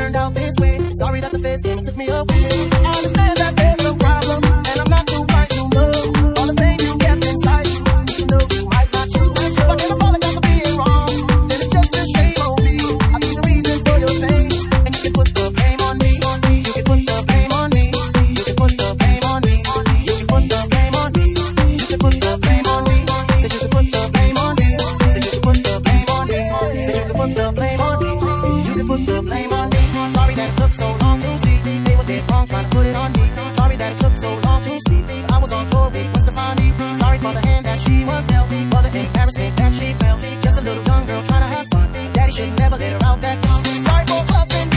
turned out this way. Sorry that the feds came and took me away. I understand that there's a problem, and I'm not too bright to know all the pain you kept inside you. You know you might not choose. If I can apologize for being wrong, then it's just a shame on me. I'll be the reason for your pain, and you can put the blame on me. You can put the blame on me. You can put the blame on me. You can put the blame on me. You can put the blame on me. Said you can put the blame on me. Said you can put the blame on me. Said you can put the blame on me. You can put the blame on me. Sorry that it took so long to see. They were dead wrong trying to put it on me. Sorry that it took so long to speak. I was on tour with Gwen Stefani. Sorry for the hand that she was dealt, for the embarrassment that she felt. Just a little young girl trying to have fun. Daddy should never let her out that young. Sorry for clubs and